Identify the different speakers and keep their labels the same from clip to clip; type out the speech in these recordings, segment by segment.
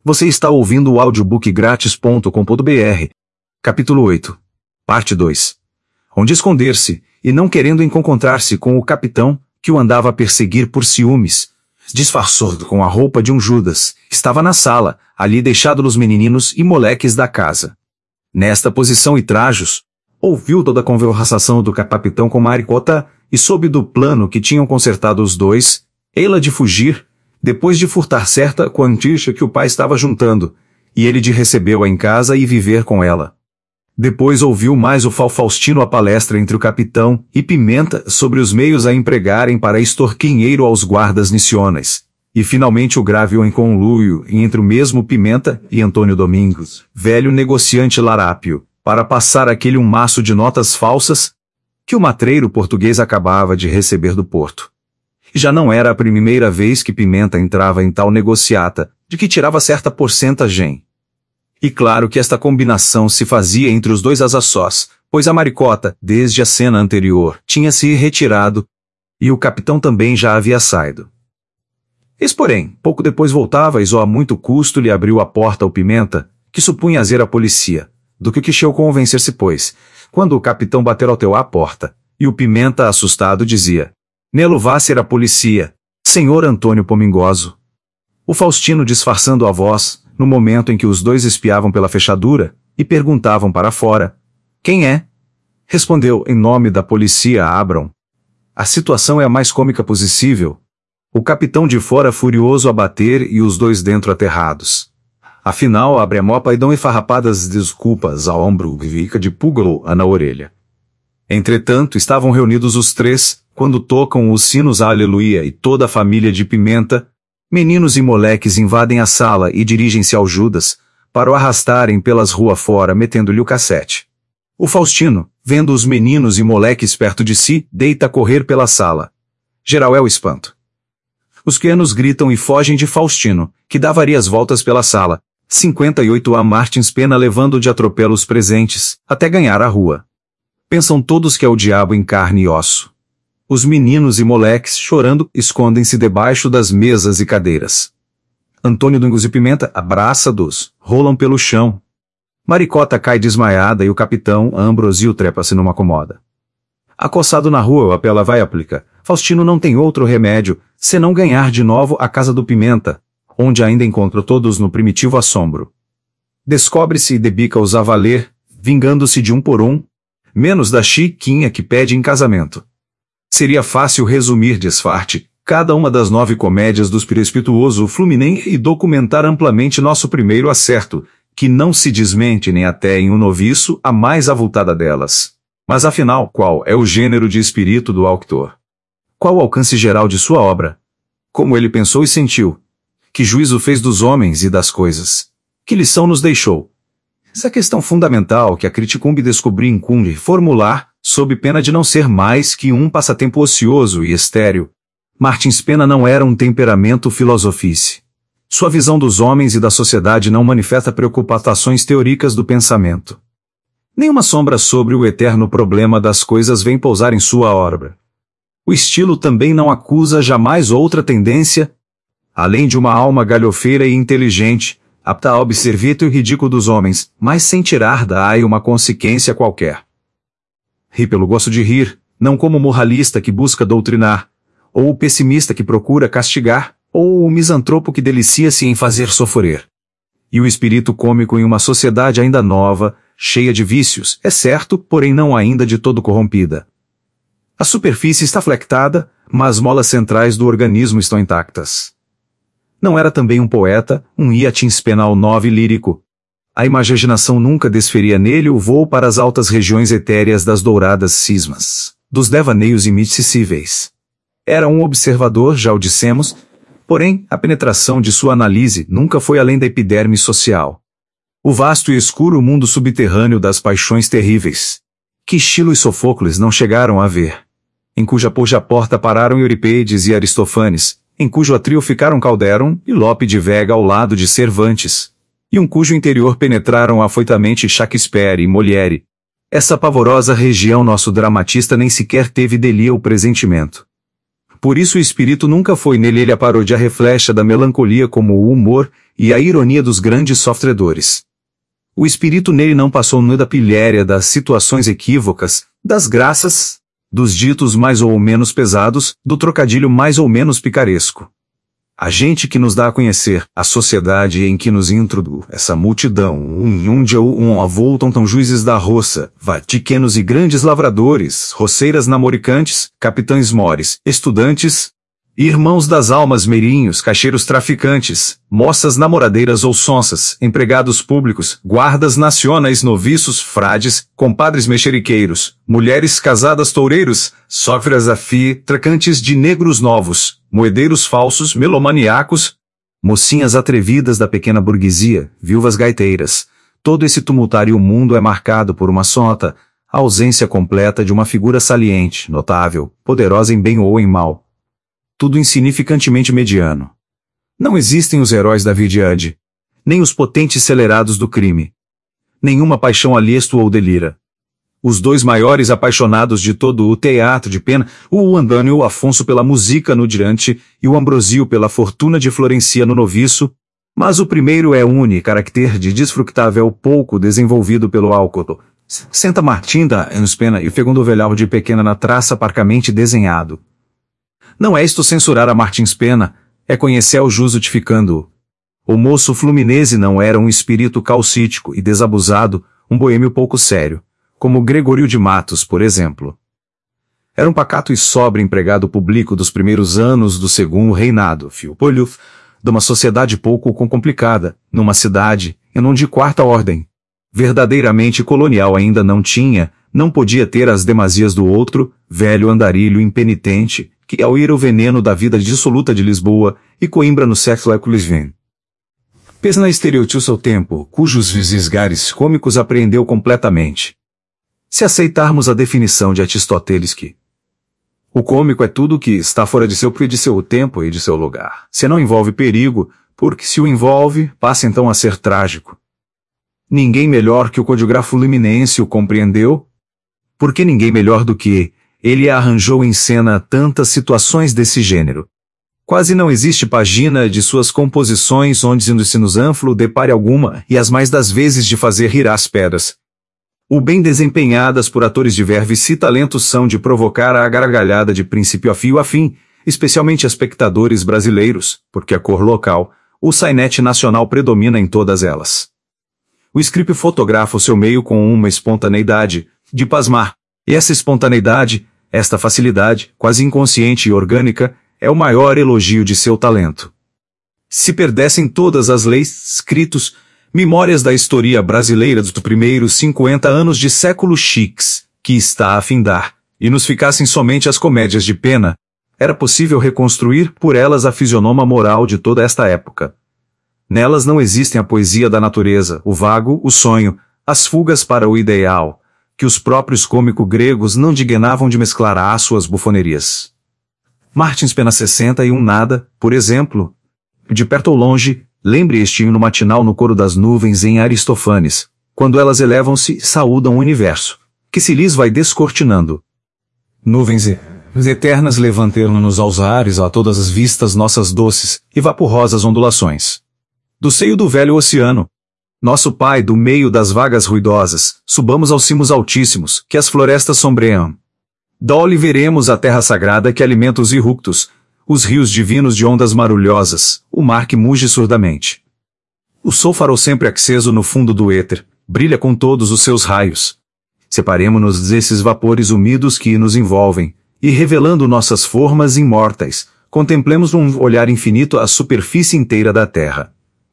Speaker 1: Você está ouvindo o audiobookgratis.com.br. Capítulo 8. Parte 2. Onde esconder-se, e não querendo encontrar-se com o capitão, que o andava a perseguir por ciúmes, disfarçou com a roupa de um Judas, estava na sala, ali deixado os menininhos e moleques da casa. Nesta posição e trajos, ouviu toda a conversação do capitão com Maricota, e soube do plano que tinham concertado os dois, ela de fugir, depois de furtar certa quantia que o pai estava juntando, e ele de recebeu-a em casa e viver com ela. Depois ouviu mais o Faustino a palestra entre o capitão e Pimenta sobre os meios a empregarem para extorquinheiro aos guardas nacionais, e finalmente o grave conluio entre o mesmo Pimenta e Antônio Domingos, velho negociante larápio, para passar aquele maço de notas falsas que o matreiro português acabava de receber do Porto. Já não era a primeira vez que Pimenta entrava em tal negociata, de que tirava certa porcentagem. E claro que esta combinação se fazia entre os dois a sós, pois a Maricota, desde a cena anterior, tinha se retirado, e o capitão também já havia saído. Eis porém, pouco depois voltava e a muito custo lhe abriu a porta ao Pimenta, que supunha ser a polícia, do que quixeu convencer-se pois, quando o capitão bater ao teu à porta, e o Pimenta assustado dizia: "Nelo vá ser a polícia, senhor Antônio Pomingoso." O Faustino disfarçando a voz, no momento em que os dois espiavam pela fechadura, e perguntavam para fora: "Quem é?" Respondeu: "Em nome da polícia abram." A situação é a mais cômica possível. O capitão de fora furioso a bater e os dois dentro aterrados. Afinal abre a mopa e dão farrapadas desculpas ao ombro e fica de púgalo na orelha. Entretanto estavam reunidos os três, quando tocam os sinos Aleluia e toda a família de Pimenta, meninos e moleques invadem a sala e dirigem-se ao Judas, para o arrastarem pelas ruas fora metendo-lhe o cassete. O Faustino, vendo os meninos e moleques perto de si, deita a correr pela sala. Geral é o espanto. Os pequenos gritam e fogem de Faustino, que dá várias voltas pela sala, 58 a Martins Pena levando de atropelo os presentes, até ganhar a rua. Pensam todos que é o diabo em carne e osso. Os meninos e moleques, chorando, escondem-se debaixo das mesas e cadeiras. Antônio Domingos e Pimenta, abraça-dos, rolam pelo chão. Maricota cai desmaiada e o capitão Ambrosio trepa-se numa comoda. Acossado na rua, o apela vai aplica. Faustino não tem outro remédio, senão ganhar de novo a casa do Pimenta, onde ainda encontra todos no primitivo assombro. Descobre-se e debica-os a valer, vingando-se de um por um, menos da Chiquinha que pede em casamento. Seria fácil resumir desfarte cada uma das 9 comédias do espirituoso Fluminense e documentar amplamente nosso primeiro acerto, que não se desmente nem até em um noviço a mais avultada delas. Mas afinal, qual é o gênero de espírito do autor? Qual o alcance geral de sua obra? Como ele pensou e sentiu? Que juízo fez dos homens e das coisas? Que lição nos deixou? Essa questão fundamental que a criticumbe descobrir incumbe formular, sob pena de não ser mais que um passatempo ocioso e estéril. Martins Pena não era um temperamento filosofice. Sua visão dos homens e da sociedade não manifesta preocupações teóricas do pensamento. Nenhuma sombra sobre o eterno problema das coisas vem pousar em sua obra. O estilo também não acusa jamais outra tendência, além de uma alma galhofeira e inteligente, apta a observar o ridículo dos homens, mas sem tirar daí uma consequência qualquer. Ri pelo gosto de rir, não como o moralista que busca doutrinar, ou o pessimista que procura castigar, ou o misantropo que delicia-se em fazer sofrer. E o espírito cômico em uma sociedade ainda nova, cheia de vícios, é certo, porém não ainda de todo corrompida. A superfície está flectada, mas molas centrais do organismo estão intactas. Não era também um poeta, um Martins Pena 9 lírico. A imaginação nunca desferia nele o voo para as altas regiões etéreas das douradas cismas, dos devaneios imissíveis. Era um observador, já o dissemos, porém, a penetração de sua análise nunca foi além da epiderme social. O vasto e escuro mundo subterrâneo das paixões terríveis, que Estilo e Sofocles não chegaram a ver, em cuja porta pararam Eurípides e Aristófanes, em cujo atril ficaram Calderon e Lope de Vega ao lado de Cervantes, e cujo interior penetraram afoitamente Shakespeare e Molière. Essa pavorosa região nosso dramatista nem sequer teve dele o pressentimento. Por isso o espírito nunca foi nele, ele a paródia reflexa da melancolia como o humor, e a ironia dos grandes sofredores. O espírito nele não passou nu da pilhéria das situações equívocas, das graças, dos ditos mais ou menos pesados, do trocadilho mais ou menos picaresco. A gente que nos dá a conhecer, a sociedade em que nos introduz, essa multidão, onde voltam tão juízes da roça, vaticanos e grandes lavradores, roceiras namoricantes, capitães mores, estudantes, irmãos das almas meirinhos, caixeiros traficantes, moças namoradeiras ou sonsas, empregados públicos, guardas nacionais, noviços, frades, compadres mexeriqueiros, mulheres casadas toureiros, sófreas tracantes de negros novos, moedeiros falsos, melomaníacos, mocinhas atrevidas da pequena burguesia, viúvas gaiteiras. Todo esse tumultuário mundo é marcado por uma sota, a ausência completa de uma figura saliente, notável, poderosa em bem ou em mal. Tudo insignificantemente mediano. Não existem os heróis da vidade, nem os potentes celerados do crime. Nenhuma paixão aliesto ou delira. Os dois maiores apaixonados de todo o teatro de pena, o Andânio Afonso pela música no Dirante e o Ambrosio pela fortuna de Florencia no Noviço, mas o primeiro é único caráter de desfrutável pouco desenvolvido pelo álcool. Senta Martinda em pena e o segundo velhal de pequena na traça parcamente desenhado. Não é isto censurar a Martins Pena, é conhecer o justificando-o. O moço fluminense não era um espírito calcítico e desabusado, um boêmio pouco sério, como Gregório de Matos, por exemplo. Era um pacato e sóbrio empregado público dos primeiros anos do segundo reinado, filho de uma sociedade pouco complicada, numa cidade, e não de quarta ordem. Verdadeiramente colonial ainda não podia ter as demasias do outro, velho andarilho impenitente, que ao ir o veneno da vida dissoluta de Lisboa e Coimbra no século XX. Pesna estereotipou seu tempo, cujos visgares cômicos apreendeu completamente. Se aceitarmos a definição de Aristóteles que o cômico é tudo que está fora de seu tempo e de seu lugar, se não envolve perigo, porque se o envolve, passa então a ser trágico. Ninguém melhor que o codiógrafo liminense o compreendeu, porque ninguém melhor do que ele arranjou em cena tantas situações desse gênero. Quase não existe página de suas composições onde se nos anflo depare alguma, e as mais das vezes de fazer rir as pedras. O bem desempenhadas por atores de verve e talento são de provocar a gargalhada de princípio a fim, especialmente a espectadores brasileiros, porque a cor local, o sainete nacional predomina em todas elas. O script fotografa o seu meio com uma espontaneidade, de pasmar, e essa espontaneidade, esta facilidade, quase inconsciente e orgânica, é o maior elogio de seu talento. Se perdessem todas as leis, escritos, memórias da história brasileira dos primeiros 50 anos de século X, que está a findar, e nos ficassem somente as comédias de pena, era possível reconstruir por elas a fisionoma moral de toda esta época. Nelas não existem a poesia da natureza, o vago, o sonho, as fugas para o ideal, que os próprios cômicos gregos não dignavam de mesclar às suas bufonerias. Martins Pena 61 nada, por exemplo, de perto ou longe, lembre este hino matinal no coro das nuvens em Aristófanes, quando elas elevam-se e saúdam o universo, que se lhes vai descortinando. Nuvens eternas levantaram-nos aos ares a todas as vistas nossas doces e vaporosas ondulações. Do seio do velho oceano, nosso Pai do meio das vagas ruidosas, subamos aos cimos altíssimos, que as florestas sombreiam. Dole veremos a terra sagrada que alimenta os irructos, os rios divinos de ondas marulhosas, o mar que muge surdamente. O sol farol sempre aceso no fundo do éter, brilha com todos os seus raios. Separemo-nos desses vapores úmidos que nos envolvem, e revelando nossas formas imortais, contemplemos num olhar infinito a superfície inteira da terra.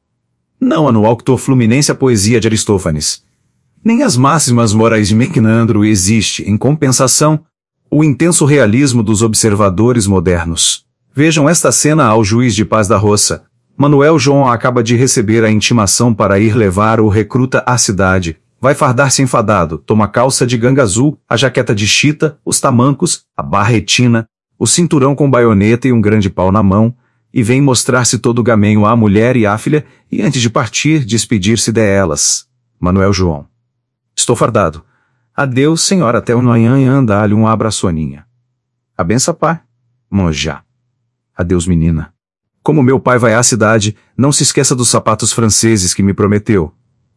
Speaker 1: Não há no autor fluminense a poesia de Aristófanes. Nem as máximas morais de Menandro existe, em compensação, o intenso realismo dos observadores modernos. Vejam esta cena ao juiz de paz da roça. Manuel João acaba de receber a intimação para ir levar o recruta à cidade. Vai fardar-se enfadado, toma a calça de ganga azul, a jaqueta de chita, os tamancos, a barretina, o cinturão com baioneta e um grande pau na mão, e vem mostrar-se todo gamenho à mulher e à filha, e antes de partir, despedir-se delas. Manuel João. Estou fardado. Adeus, senhora, até o amanhã, dá-lhe um abraçoninha. A benção, pai. Monjá. Adeus, menina. Como meu pai vai à cidade, não se esqueça dos sapatos franceses que me prometeu.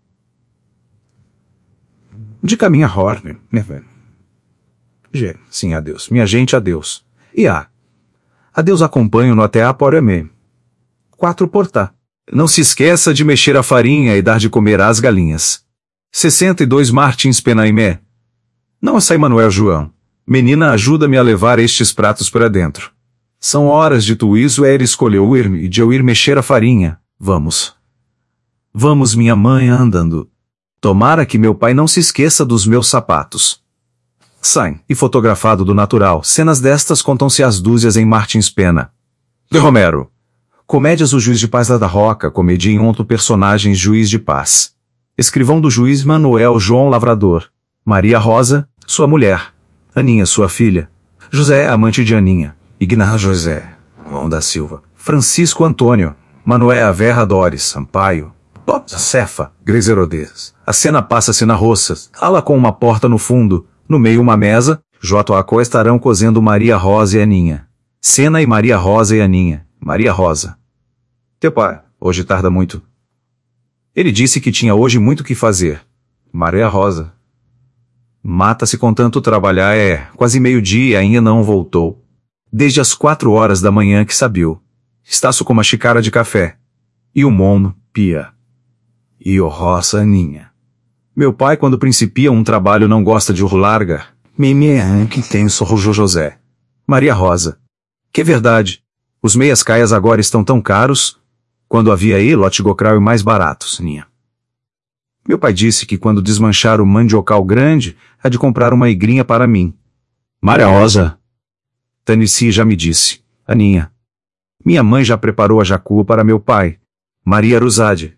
Speaker 1: De caminho a Horne, né, velho? Sim, adeus. Minha gente, adeus. E adeus, acompanho-no até a Porame. 4 portá. Não se esqueça de mexer a farinha e dar de comer às galinhas. 62 Martins Penaimé. Não sai Manuel João. Menina, ajuda-me a levar estes pratos para dentro. São horas de tuíso escolheu ir-me e de eu ir mexer a farinha. Vamos. Vamos, minha mãe, andando. Tomara que meu pai não se esqueça dos meus sapatos. Saem, e fotografado do natural, cenas destas contam-se às dúzias em Martins Pena. De Romero. Comédias O Juiz de Paz da Roca, comédia em onto personagens Juiz de Paz. Escrivão do juiz Manuel João Lavrador. Maria Rosa, sua mulher. Aninha, sua filha. José, amante de Aninha. Ignar José, João da Silva. Francisco Antônio. Manoé Averra Dores, Sampaio. Cefa, Grezerodez. A cena passa-se na roça, ala com uma porta no fundo, no meio uma mesa, J.A.C. estarão cozendo Maria Rosa e Aninha. Cena e Maria Rosa e Aninha. Maria Rosa. Teu pai, hoje tarda muito. Ele disse que tinha hoje muito que fazer. Maria Rosa. Mata-se com tanto trabalhar, quase meio-dia e ainda não voltou. Desde as 4 horas da manhã que sabiu. Estaço com uma xícara de café. E o mono, pia. E o roça, Aninha. Meu pai, quando principia um trabalho, não gosta de o larga. Que tem sorro José. Maria Rosa. Que verdade. Os meias caias agora estão tão caros. Quando havia aí lote gocral e mais baratos, Ninha. Meu pai disse que quando desmanchar o mandiocal grande, há de comprar uma igrinha para mim. Maria Rosa. Tanici já me disse. Aninha. Minha mãe já preparou a jacu para meu pai. Maria Rusade.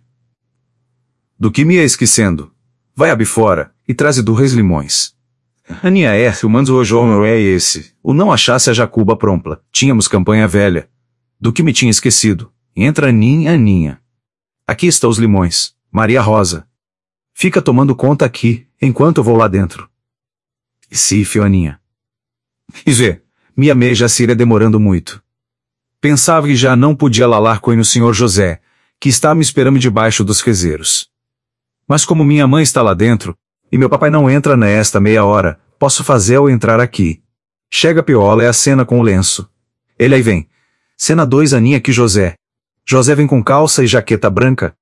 Speaker 1: Do que me ia esquecendo? Vai abifora, e traze 2 limões. Aninha o manzo hoje é esse. O não achasse a jacuba prompla. Tínhamos campanha velha. Do que me tinha esquecido. Entra Aninha. Aqui estão os limões. Maria Rosa. Fica tomando conta aqui, enquanto eu vou lá dentro. Sim, fio Aninha. E vê, minha meia já se iria demorando muito. Pensava que já não podia lalar com o senhor José, que está me esperando debaixo dos quezeiros. Mas como minha mãe está lá dentro, e meu papai não entra nesta meia hora, posso fazer-o entrar aqui. Chega a piola a cena com o lenço. Ele aí vem. Cena 2 Aninha que José. José vem com calça e jaqueta branca,